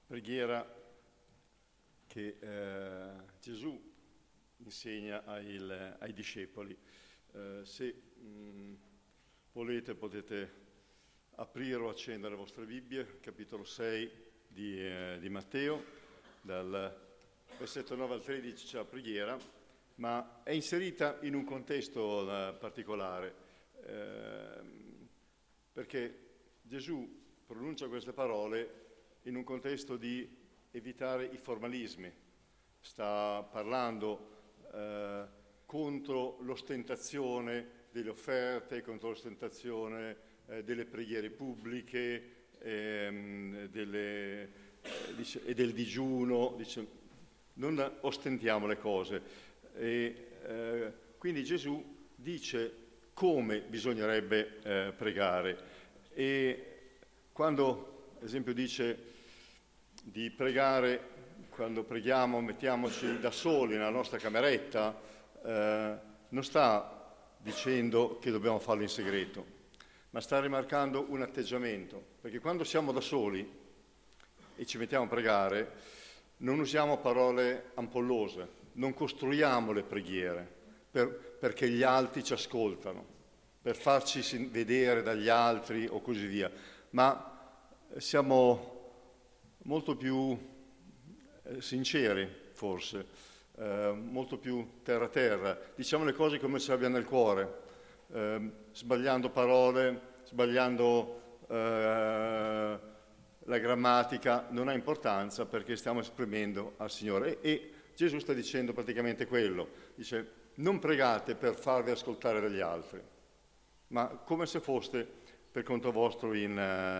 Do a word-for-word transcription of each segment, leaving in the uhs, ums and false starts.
preghiera che eh, Gesù insegna ai, ai discepoli. Eh, se mh, volete potete aprire o accendere le vostre Bibbie, capitolo sei di, eh, di Matteo, dal versetto nove al tredici c'è la preghiera, ma è inserita in un contesto eh, particolare, eh, perché Gesù pronuncia queste parole in un contesto di evitare i formalismi. Sta parlando eh, contro l'ostentazione delle offerte, contro l'ostentazione eh, delle preghiere pubbliche ehm, delle, eh, dice, e del digiuno. Dice, non ostentiamo le cose. E, eh, quindi Gesù dice come bisognerebbe eh, pregare. E quando, ad esempio, dice di pregare, quando preghiamo mettiamoci da soli nella nostra cameretta, eh, non sta dicendo che dobbiamo farlo in segreto, ma sta rimarcando un atteggiamento, perché quando siamo da soli e ci mettiamo a pregare non usiamo parole ampollose, non costruiamo le preghiere per, perché gli altri ci ascoltano, per farci vedere dagli altri o così via, ma siamo molto più eh, sinceri, forse, eh, molto più terra-terra. Diciamo le cose come ce l'abbiamo nel cuore, eh, sbagliando parole, sbagliando eh, la grammatica, non ha importanza perché stiamo esprimendo al Signore. E, e Gesù sta dicendo praticamente quello. Dice, non pregate per farvi ascoltare dagli altri, ma come se foste per conto vostro in,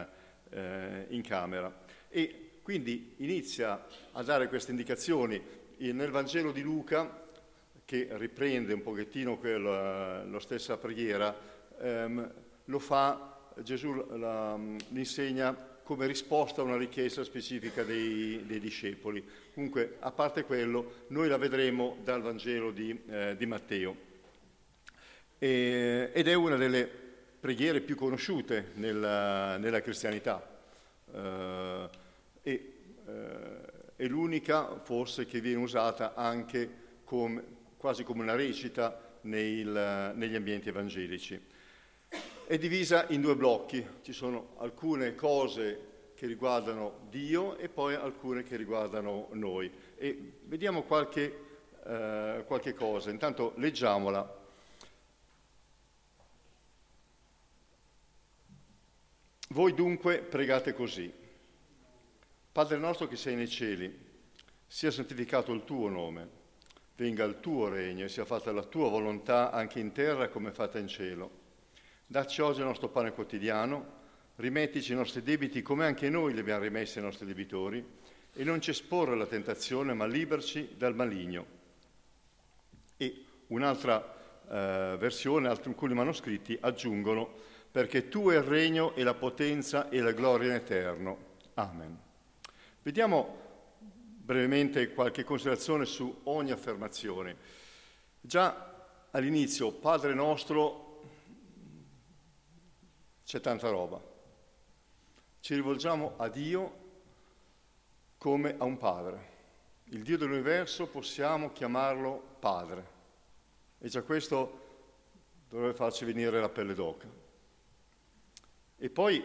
eh, in camera. E quindi inizia a dare queste indicazioni nel Vangelo di Luca, che riprende un pochettino quella, la stessa preghiera, ehm, lo fa, Gesù la, l'insegna come risposta a una richiesta specifica dei, dei discepoli. Comunque, a parte quello, noi la vedremo dal Vangelo di, eh, di Matteo. E, ed è una delle preghiere più conosciute nella, nella cristianità. Uh, e uh, è l'unica forse che viene usata anche come, quasi come una recita nei, il, negli ambienti evangelici. È divisa in due blocchi, ci sono alcune cose che riguardano Dio e poi alcune che riguardano noi. E vediamo qualche, uh, qualche cosa, intanto leggiamola. Voi dunque pregate così. Padre nostro che sei nei cieli, sia santificato il tuo nome, venga il tuo regno e sia fatta la tua volontà anche in terra come fatta in cielo. Dacci oggi il nostro pane quotidiano, rimettici i nostri debiti come anche noi li abbiamo rimessi ai nostri debitori e non ci esporre alla tentazione ma liberaci dal maligno. E un'altra eh, versione, alcuni manoscritti aggiungono perché tu è il regno e la potenza e la gloria in eterno. Amen. Vediamo brevemente qualche considerazione su ogni affermazione. Già all'inizio, Padre nostro, c'è tanta roba. Ci rivolgiamo a Dio come a un padre. Il Dio dell'universo possiamo chiamarlo Padre. E già questo dovrebbe farci venire la pelle d'oca. E poi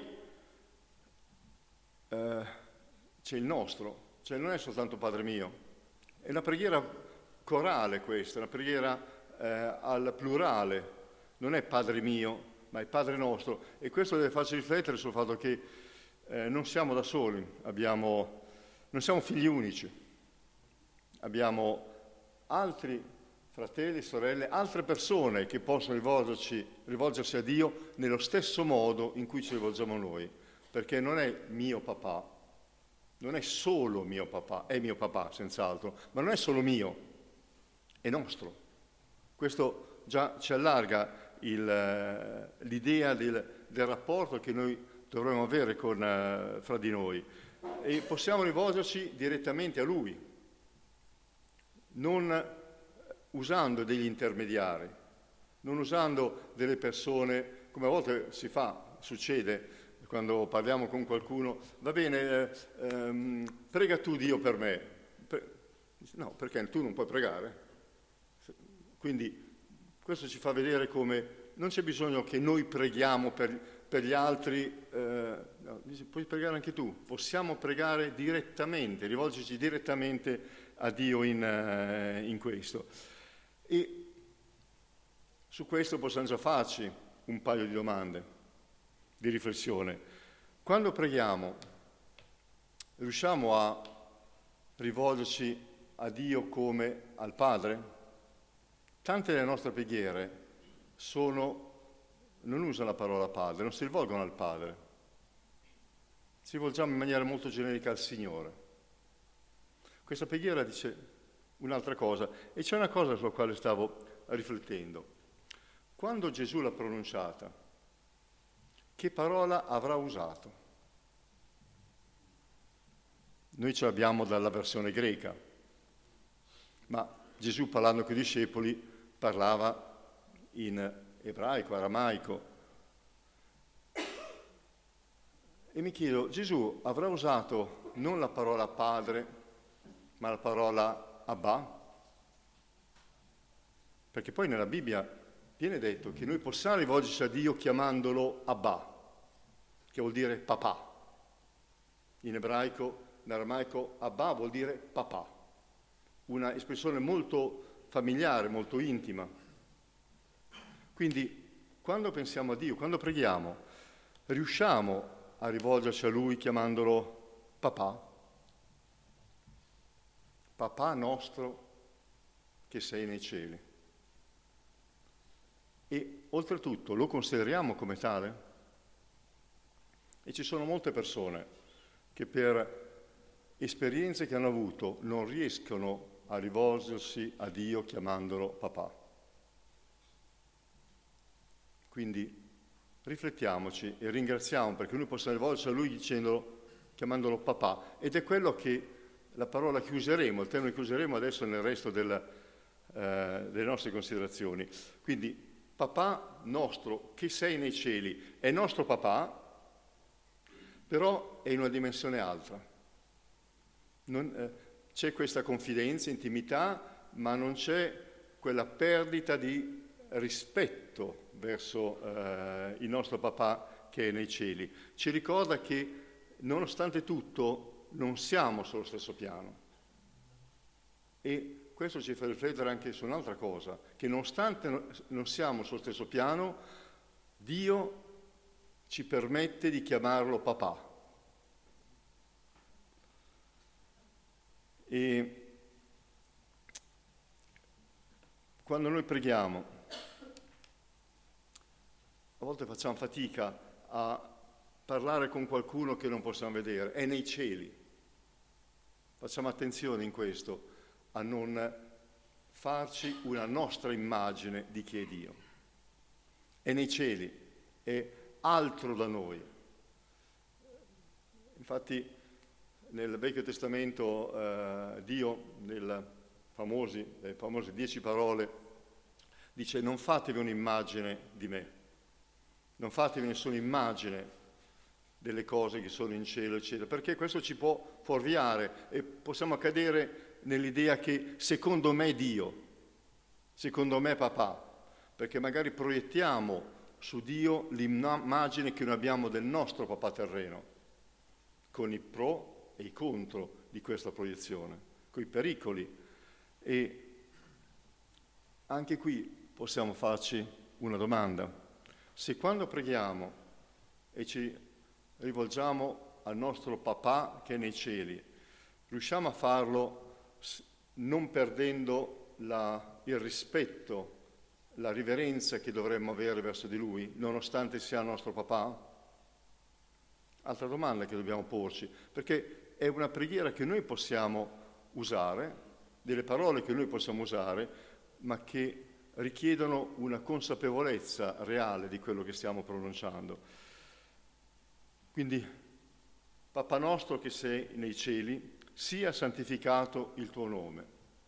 eh, c'è il nostro, cioè non è soltanto Padre mio, è una preghiera corale questa, una preghiera eh, al plurale, non è Padre mio, ma è Padre nostro. E questo deve farci riflettere sul fatto che eh, non siamo da soli, abbiamo, non siamo figli unici, abbiamo altri fratelli, sorelle, altre persone che possono rivolgerci, rivolgersi a Dio nello stesso modo in cui ci rivolgiamo noi, perché non è mio papà, non è solo mio papà, è mio papà senz'altro, ma non è solo mio, è nostro. Questo già ci allarga il, l'idea del, del rapporto che noi dovremmo avere con, uh, fra di noi e possiamo rivolgerci direttamente a Lui, non usando degli intermediari, non usando delle persone, come a volte si fa, succede, quando parliamo con qualcuno, va bene, eh, ehm, prega tu Dio per me. Per... No, perché tu non puoi pregare. Quindi questo ci fa vedere come non c'è bisogno che noi preghiamo per, per gli altri, eh, no, puoi pregare anche tu, possiamo pregare direttamente, rivolgerci direttamente a Dio in, uh, in questo. E su questo possiamo già farci un paio di domande, di riflessione. Quando preghiamo, riusciamo a rivolgerci a Dio come al Padre? Tante delle nostre preghiere sono, non usano la parola Padre, non si rivolgono al Padre, si rivolgiamo in maniera molto generica al Signore. Questa preghiera dice un'altra cosa, e c'è una cosa sulla quale stavo riflettendo. Quando Gesù l'ha pronunciata, che parola avrà usato? Noi ce l'abbiamo dalla versione greca, ma Gesù, parlando con i discepoli, parlava in ebraico, aramaico. E mi chiedo, Gesù avrà usato non la parola Padre, ma la parola Abba? Perché poi nella Bibbia viene detto che noi possiamo rivolgerci a Dio chiamandolo Abba, che vuol dire papà. In ebraico, in aramaico, Abba vuol dire papà. Una espressione molto familiare, molto intima. Quindi, quando pensiamo a Dio, quando preghiamo, riusciamo a rivolgerci a Lui chiamandolo papà? Papà nostro che sei nei cieli. E oltretutto lo consideriamo come tale? E ci sono molte persone che per esperienze che hanno avuto non riescono a rivolgersi a Dio chiamandolo papà. Quindi riflettiamoci e ringraziamo perché noi possiamo rivolgerci a Lui dicendolo, chiamandolo papà, ed è quello che la parola che useremo, il termine che useremo adesso nel resto del, eh, delle nostre considerazioni. Quindi papà nostro che sei nei cieli è nostro papà, però è in una dimensione altra. Non, eh, c'è questa confidenza, intimità, ma non c'è quella perdita di rispetto verso eh, il nostro papà che è nei cieli. Ci ricorda che nonostante tutto non siamo sullo stesso piano. E questo ci fa riflettere anche su un'altra cosa, che nonostante non siamo sullo stesso piano, Dio ci permette di chiamarlo papà. E quando noi preghiamo, a volte facciamo fatica a parlare con qualcuno che non possiamo vedere, è nei cieli. Facciamo attenzione in questo a non farci una nostra immagine di chi è Dio. È nei cieli, è altro da noi. Infatti nel Vecchio Testamento eh, Dio, nelle famosi, le famose dieci parole, dice non fatevi un'immagine di me, non fatevi nessuna immagine delle cose che sono in cielo, eccetera, perché questo ci può fuorviare e possiamo cadere nell'idea che secondo me Dio, secondo me papà, perché magari proiettiamo su Dio l'immagine che noi abbiamo del nostro papà terreno, con i pro e i contro di questa proiezione, con i pericoli. E anche qui possiamo farci una domanda. Se quando preghiamo e ci rivolgiamo al nostro papà che è nei cieli, riusciamo a farlo non perdendo la, il rispetto, la riverenza che dovremmo avere verso di Lui, nonostante sia il nostro papà? Altra domanda che dobbiamo porci, perché è una preghiera che noi possiamo usare, delle parole che noi possiamo usare, ma che richiedono una consapevolezza reale di quello che stiamo pronunciando. Quindi, Papà nostro che sei nei cieli, sia santificato il tuo nome.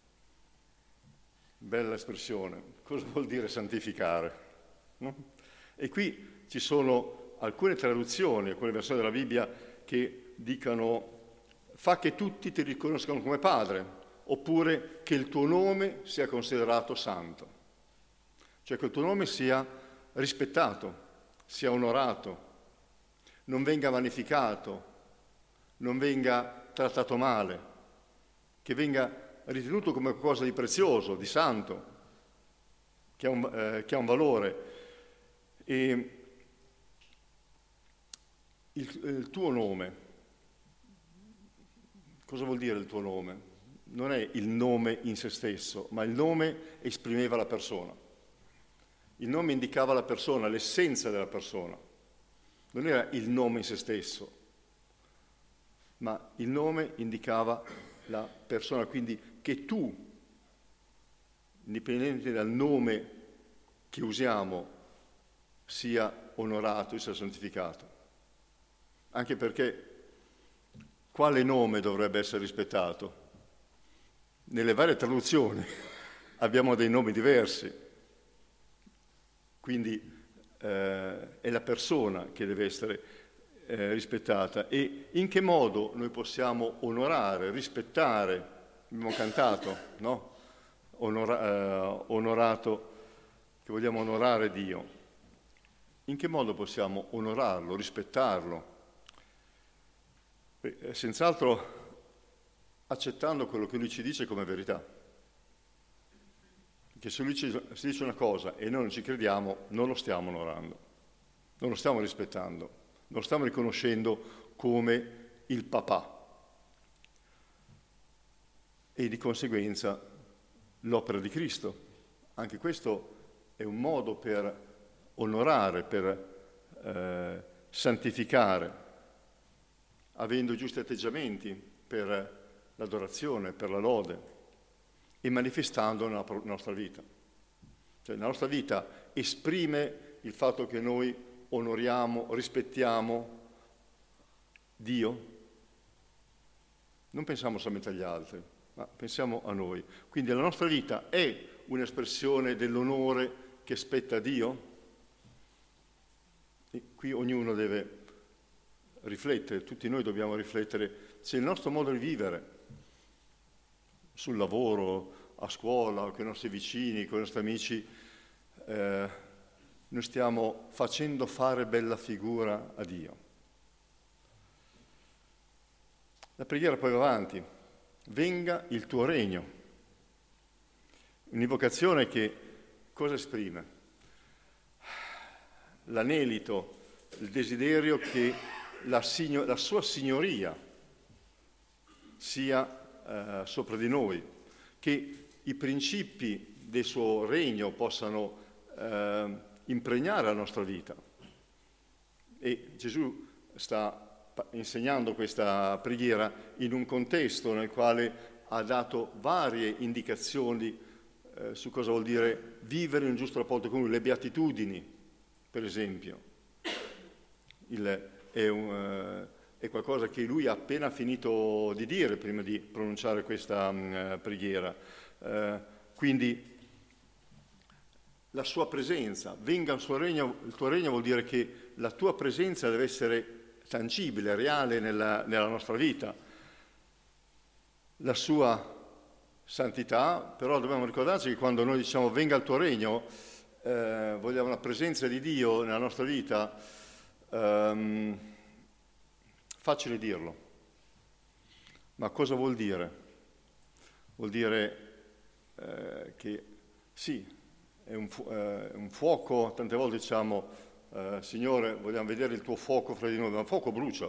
Bella espressione. Cosa vuol dire santificare? No? E qui ci sono alcune traduzioni, alcune versioni della Bibbia che dicono fa che tutti ti riconoscano come padre, oppure che il tuo nome sia considerato santo. Cioè che il tuo nome sia rispettato, sia onorato, non venga vanificato, non venga trattato male, che venga ritenuto come qualcosa di prezioso, di santo, che ha un, eh, che ha un valore. E il, il tuo nome, cosa vuol dire il tuo nome? Non è il nome in se stesso, ma il nome esprimeva la persona. Il nome indicava la persona, l'essenza della persona. Non era il nome in se stesso, ma il nome indicava la persona, quindi che tu, indipendentemente dal nome che usiamo, sia onorato e sia santificato. Anche perché quale nome dovrebbe essere rispettato? Nelle varie traduzioni abbiamo dei nomi diversi, quindi eh, è la persona che deve essere eh, rispettata. E in che modo noi possiamo onorare, rispettare, abbiamo cantato, no? Onora, eh, onorato, che vogliamo onorare Dio. In che modo possiamo onorarlo, rispettarlo? Beh, senz'altro accettando quello che lui ci dice come verità. Perché se lui ci, si dice una cosa e noi non ci crediamo, non lo stiamo onorando, non lo stiamo rispettando, non lo stiamo riconoscendo come il papà. E di conseguenza l'opera di Cristo. Anche questo è un modo per onorare, per eh, santificare, avendo i giusti atteggiamenti per l'adorazione, per la lode e manifestando nella nostra vita. Cioè la nostra vita esprime il fatto che noi onoriamo, rispettiamo Dio. Non pensiamo solamente agli altri, ma pensiamo a noi. Quindi la nostra vita è un'espressione dell'onore che spetta a Dio? E qui ognuno deve riflettere, tutti noi dobbiamo riflettere se il nostro modo di vivere sul lavoro, a scuola, con i nostri vicini, con i nostri amici, eh, noi stiamo facendo fare bella figura a Dio. La preghiera poi va avanti. Venga il tuo regno. Un'invocazione che cosa esprime? L'anelito, il desiderio che la, signo, la sua signoria sia eh, sopra di noi, che i principi del suo regno possano eh, impregnare la nostra vita. E Gesù sta insegnando questa preghiera in un contesto nel quale ha dato varie indicazioni eh, su cosa vuol dire vivere in un giusto rapporto con lui, le beatitudini, per esempio. Il, è, un, eh, è qualcosa che lui ha appena finito di dire prima di pronunciare questa um, preghiera. Eh, quindi la sua presenza, venga il suo regno, il tuo regno vuol dire che la tua presenza deve essere tangibile, reale nella, nella nostra vita. La sua santità, però dobbiamo ricordarci che quando noi diciamo venga il tuo regno, eh, vogliamo la presenza di Dio nella nostra vita, ehm, facile dirlo. Ma cosa vuol dire? Vuol dire eh, che sì, è un, fu- eh, un fuoco, tante volte diciamo Uh, Signore, vogliamo vedere il tuo fuoco fra di noi, ma il fuoco brucia.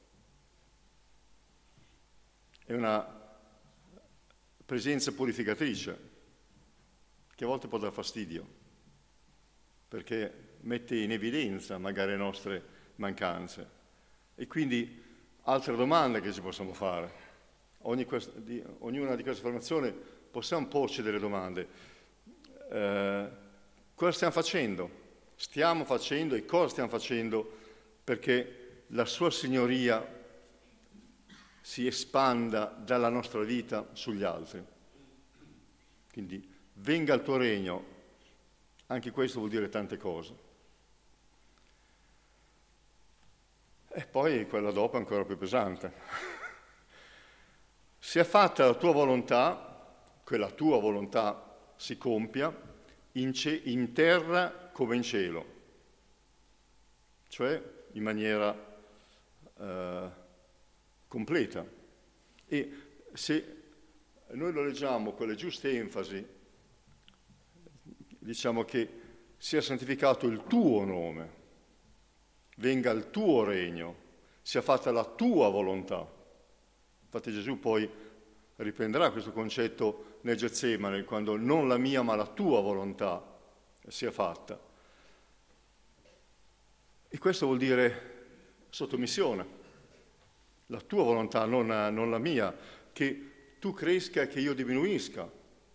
È una presenza purificatrice che a volte può dar fastidio, perché mette in evidenza magari le nostre mancanze. E quindi altre domande che ci possiamo fare. Ogni quest- di, ognuna di queste affermazioni possiamo porci delle domande. Uh, cosa stiamo facendo? Stiamo facendo e cosa stiamo facendo perché la sua signoria si espanda dalla nostra vita sugli altri. Quindi venga il tuo regno, anche questo vuol dire tante cose. E poi quella dopo è ancora più pesante. Sia fatta la tua volontà, che la tua volontà si compia, in, ce- in terra come in cielo, cioè in maniera eh, completa. E se noi lo leggiamo con le giuste enfasi, diciamo che sia santificato il tuo nome, venga il tuo regno, sia fatta la tua volontà. Infatti Gesù poi riprenderà questo concetto nel Getsemane, quando non la mia ma la tua volontà sia fatta. E questo vuol dire sottomissione, la tua volontà, non, non la mia, che tu cresca e che io diminuisca.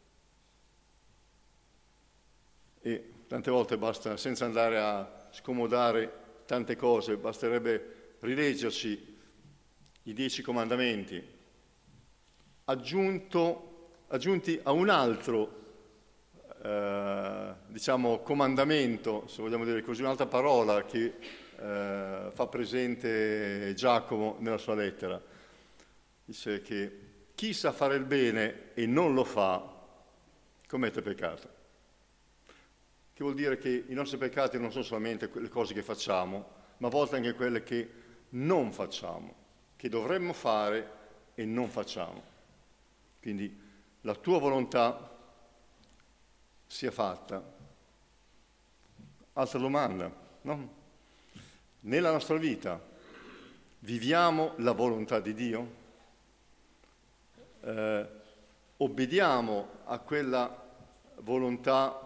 E tante volte basta, senza andare a scomodare tante cose, basterebbe rileggerci i dieci comandamenti, aggiunto, aggiunti a un altro, eh, diciamo, comandamento, se vogliamo dire così, un'altra parola che eh, fa presente Giacomo nella sua lettera. Dice che chi sa fare il bene e non lo fa, commette peccato. Che vuol dire che i nostri peccati non sono solamente quelle cose che facciamo, ma a volte anche quelle che non facciamo, che dovremmo fare e non facciamo. Quindi la tua volontà sia fatta. Altra domanda, no? Nella nostra vita viviamo la volontà di Dio? Eh, obbediamo a quella volontà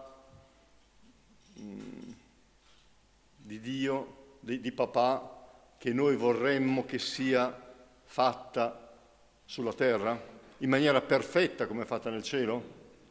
di Dio, di, di papà, che noi vorremmo che sia fatta sulla terra, in maniera perfetta come è fatta nel cielo?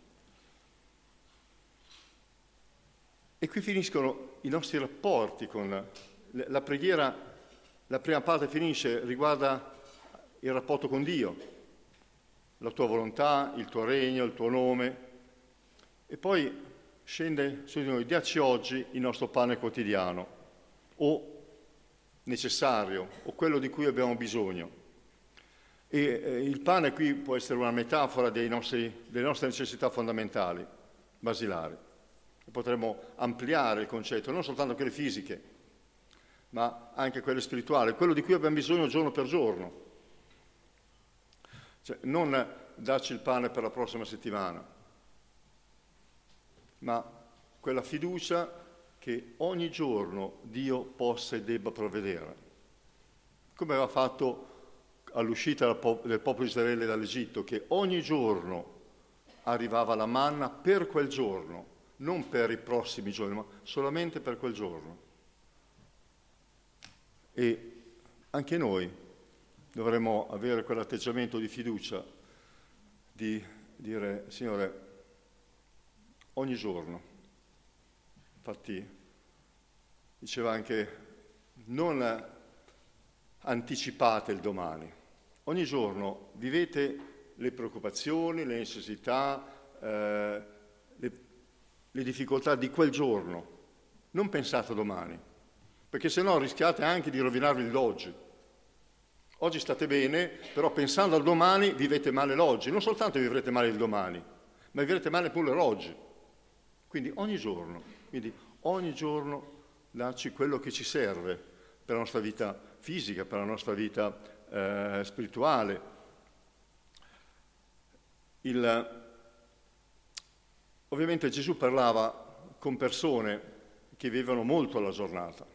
E qui finiscono i nostri rapporti con la, la preghiera. La prima parte finisce, riguarda il rapporto con Dio, la tua volontà, il tuo regno, il tuo nome, e poi scende su di noi: diaci oggi il nostro pane quotidiano, o necessario, o quello di cui abbiamo bisogno. E eh, il pane qui può essere una metafora dei nostri, delle nostre necessità fondamentali, basilari. E potremmo ampliare il concetto, non soltanto quelle fisiche, ma anche quelle spirituali, quello di cui abbiamo bisogno giorno per giorno. Cioè, non darci il pane per la prossima settimana, ma quella fiducia che ogni giorno Dio possa e debba provvedere, come aveva fatto all'uscita del popolo di Israele dall'Egitto, che ogni giorno arrivava la manna per quel giorno, non per i prossimi giorni, ma solamente per quel giorno. E anche noi dovremmo avere quell'atteggiamento di fiducia, di dire: Signore, ogni giorno. Infatti diceva anche: non anticipate il domani, ogni giorno vivete le preoccupazioni, le necessità, eh, le, le difficoltà di quel giorno, non pensate a domani, perché sennò rischiate anche di rovinarvi l'oggi. Oggi state bene, però pensando al domani vivete male l'oggi, non soltanto vivrete male il domani, ma vivrete male pure l'oggi. Quindi ogni giorno, quindi ogni giorno darci quello che ci serve per la nostra vita fisica, per la nostra vita eh, spirituale. Il, ovviamente Gesù parlava con persone che vivevano molto alla giornata.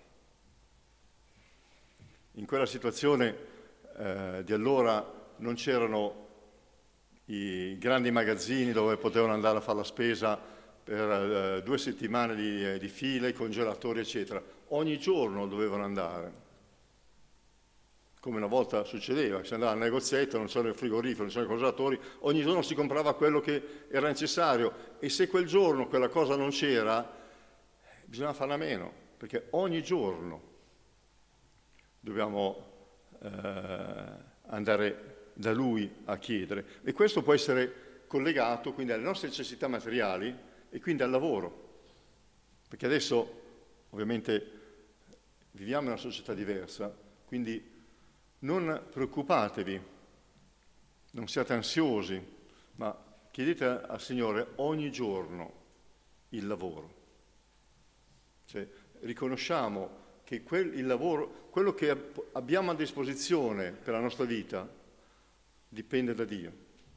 In quella situazione eh, di allora non c'erano i grandi magazzini dove potevano andare a fare la spesa per uh, due settimane di, di fila, i congelatori, eccetera. Ogni giorno dovevano andare. Come una volta succedeva, si andava al negozietto, non c'era il frigorifero, non c'erano i congelatori, ogni giorno si comprava quello che era necessario, e se quel giorno quella cosa non c'era, bisognava farla a meno, perché ogni giorno dobbiamo eh, andare da Lui a chiedere. E questo può essere collegato quindi alle nostre necessità materiali e quindi al lavoro, perché adesso ovviamente viviamo in una società diversa, Quindi non preoccupatevi, non siate ansiosi, ma chiedete al Signore ogni giorno il lavoro. Cioè, riconosciamo che quel, il lavoro, quello che abbiamo a disposizione per la nostra vita, dipende da Dio.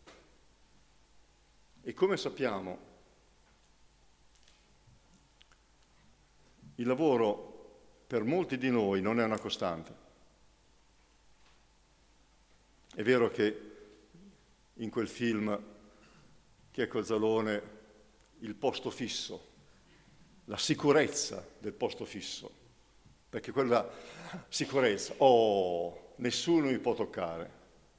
E come sappiamo, il lavoro per molti di noi non è una costante. È vero che in quel film che è Cozzalone, il posto fisso, la sicurezza del posto fisso, perché quella sicurezza, oh, nessuno mi può toccare,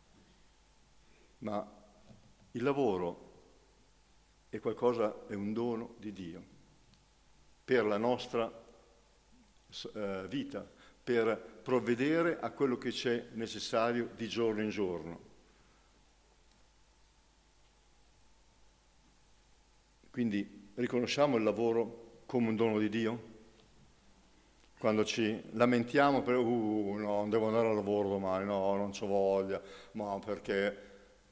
ma il lavoro è qualcosa, è un dono di Dio per la nostra eh, vita, per provvedere a quello che c'è necessario di giorno in giorno. Quindi riconosciamo il lavoro come un dono di Dio? Quando ci lamentiamo per, uh, no, non devo andare al lavoro domani, no, non c'ho voglia, ma perché...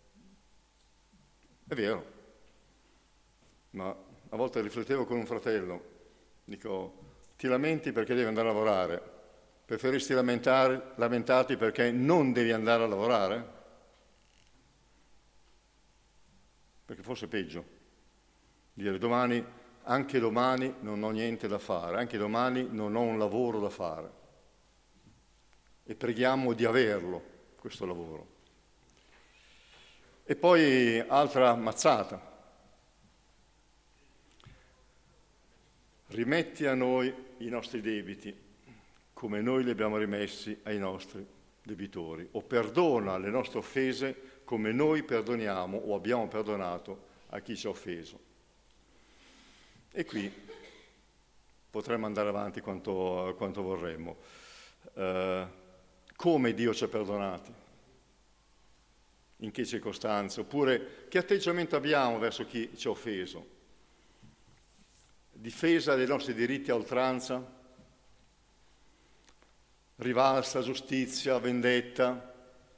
È vero, ma a volte riflettevo con un fratello, dico, ti lamenti perché devi andare a lavorare, preferisci lamentare, lamentarti perché non devi andare a lavorare? Perché forse è peggio, dire domani, anche domani non ho niente da fare, anche domani non ho un lavoro da fare e preghiamo di averlo, questo lavoro. E poi altra mazzata. Rimetti a noi i nostri debiti come noi li abbiamo rimessi ai nostri debitori, o perdona le nostre offese come noi perdoniamo o abbiamo perdonato a chi ci ha offeso. E qui potremmo andare avanti quanto, quanto vorremmo. Eh, come Dio ci ha perdonati? In che circostanze? Oppure che atteggiamento abbiamo verso chi ci ha offeso? Difesa dei nostri diritti a oltranza, rivalsa, giustizia, vendetta.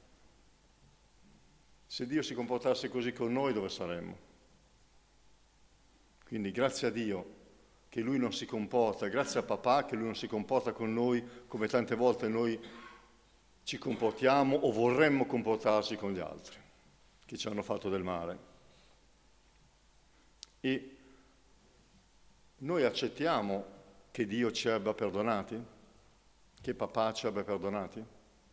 Se Dio si comportasse così con noi, dove saremmo? Quindi grazie a Dio che Lui non si comporta, grazie a papà che Lui non si comporta con noi come tante volte noi ci comportiamo o vorremmo comportarci con gli altri che ci hanno fatto del male. E noi accettiamo che Dio ci abbia perdonati? Che papà ci abbia perdonati?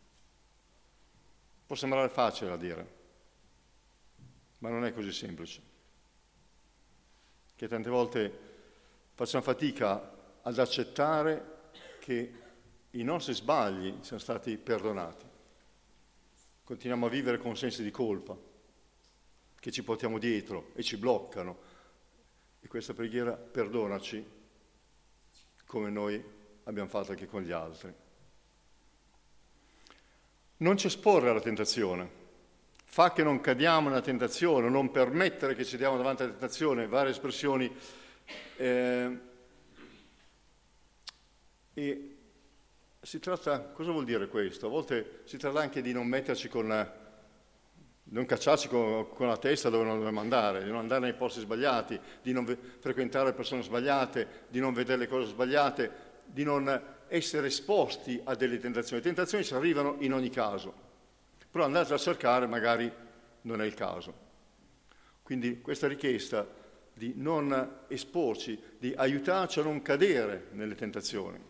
Può sembrare facile da dire, ma non è così semplice. Che tante volte facciamo fatica ad accettare che i nostri sbagli siano stati perdonati. Continuiamo a vivere con sensi di colpa, che ci portiamo dietro e ci bloccano. E questa preghiera, perdonaci, come noi abbiamo fatto anche con gli altri. Non ci esporre alla tentazione. Fa che non cadiamo nella tentazione, non permettere che ci diamo davanti alla tentazione, varie espressioni. Eh, e si tratta, cosa vuol dire questo? A volte si tratta anche di non metterci con... non cacciarci con, con la testa dove non dobbiamo andare, di non andare nei posti sbagliati, di non ve- frequentare le persone sbagliate, di non vedere le cose sbagliate, di non essere esposti a delle tentazioni. Le tentazioni ci arrivano in ogni caso, però andate a cercare magari non è il caso. Quindi questa richiesta di non esporci, di aiutarci a non cadere nelle tentazioni.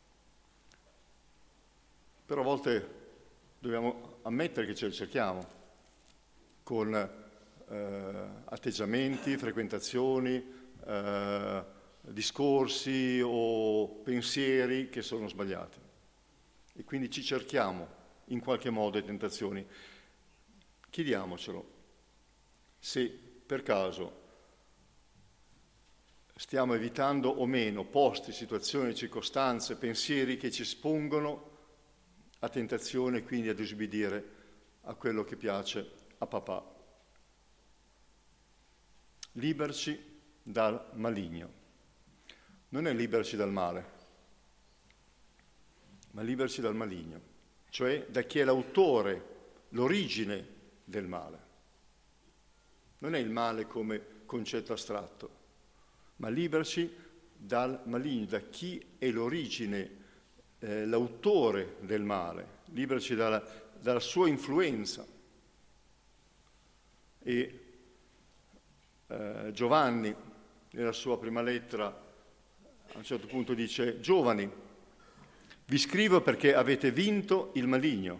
Però a volte dobbiamo ammettere che ce le cerchiamo, con eh, atteggiamenti, frequentazioni, eh, discorsi o pensieri che sono sbagliati. E quindi ci cerchiamo in qualche modo le tentazioni. Chiediamocelo se per caso stiamo evitando o meno posti, situazioni, circostanze, pensieri che ci espongono a tentazione e quindi a disubbidire a quello che piace a papà. Liberci dal maligno. Non è liberci dal male, ma liberci dal maligno. cioè da chi è l'autore, l'origine del male. Non è il male come concetto astratto, ma liberaci dal maligno, da chi è l'origine, eh, l'autore del male, liberaci dalla, dalla sua influenza. E eh, Giovanni, nella sua prima lettera, a un certo punto dice: giovani, vi scrivo perché avete vinto il maligno.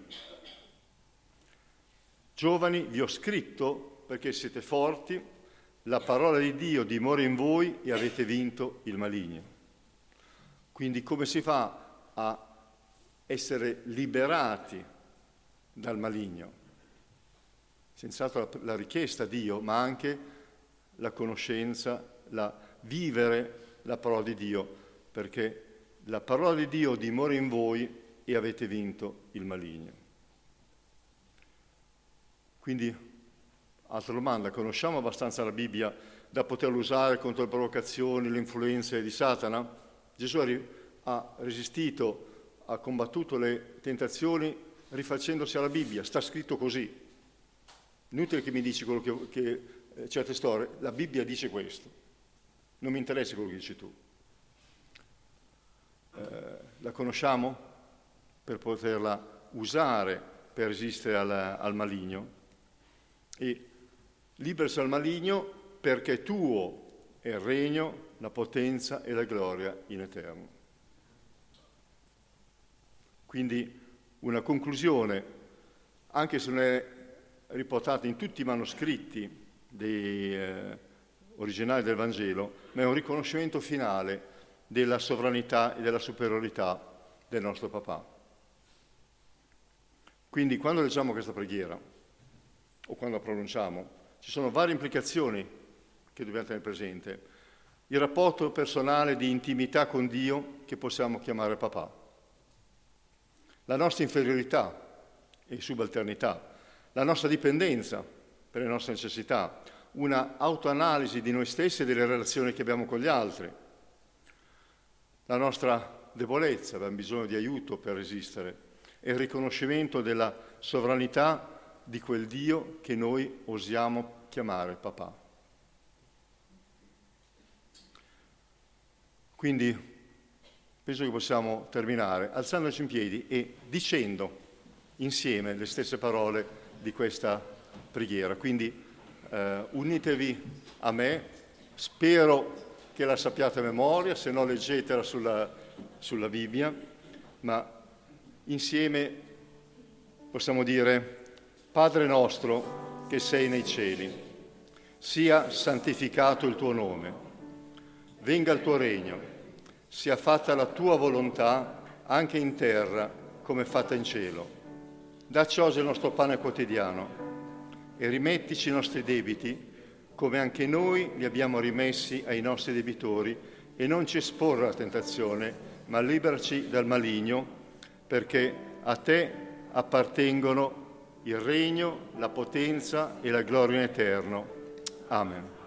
Giovani, vi ho scritto perché siete forti, la parola di Dio dimora in voi e avete vinto il maligno. Quindi come si fa a essere liberati dal maligno? Senz'altro la, la richiesta a Dio, ma anche la conoscenza, la vivere la parola di Dio, perché la parola di Dio dimora in voi e avete vinto il maligno. Quindi, altra domanda, conosciamo abbastanza la Bibbia da poterla usare contro le provocazioni, le influenze di Satana? Gesù ha resistito, ha combattuto le tentazioni rifacendosi alla Bibbia, sta scritto così. Inutile che mi dici quello che, che eh, certe storie, la Bibbia dice questo, non mi interessa quello che dici tu. Eh, la conosciamo per poterla usare per resistere al, al maligno, e liberaci dal maligno perché tuo è il regno, la potenza e la gloria in eterno. Quindi una conclusione, anche se non è riportata in tutti i manoscritti dei, eh, originali del Vangelo, ma è un riconoscimento finale della sovranità e della superiorità del nostro papà. Quindi quando leggiamo questa preghiera o quando la pronunciamo, ci sono varie implicazioni che dobbiamo tenere presente. Il rapporto personale di intimità con Dio che possiamo chiamare papà, la nostra inferiorità e subalternità, la nostra dipendenza per le nostre necessità, una autoanalisi di noi stessi e delle relazioni che abbiamo con gli altri, la nostra debolezza, abbiamo bisogno di aiuto per resistere, e il riconoscimento della sovranità di quel Dio che noi osiamo chiamare papà. Quindi penso che possiamo terminare alzandoci in piedi e dicendo insieme le stesse parole di questa preghiera. Quindi eh, unitevi a me, spero che la sappiate a memoria, se no leggetela sulla, sulla Bibbia, ma insieme possiamo dire: Padre nostro che sei nei cieli, sia santificato il tuo nome, venga il tuo regno, sia fatta la tua volontà anche in terra come fatta in cielo. Dacci oggi il nostro pane quotidiano e rimettici i nostri debiti come anche noi li abbiamo rimessi ai nostri debitori, e non ci esporre alla tentazione, ma liberaci dal maligno, perché a te appartengono il regno, la potenza e la gloria in eterno. Amen.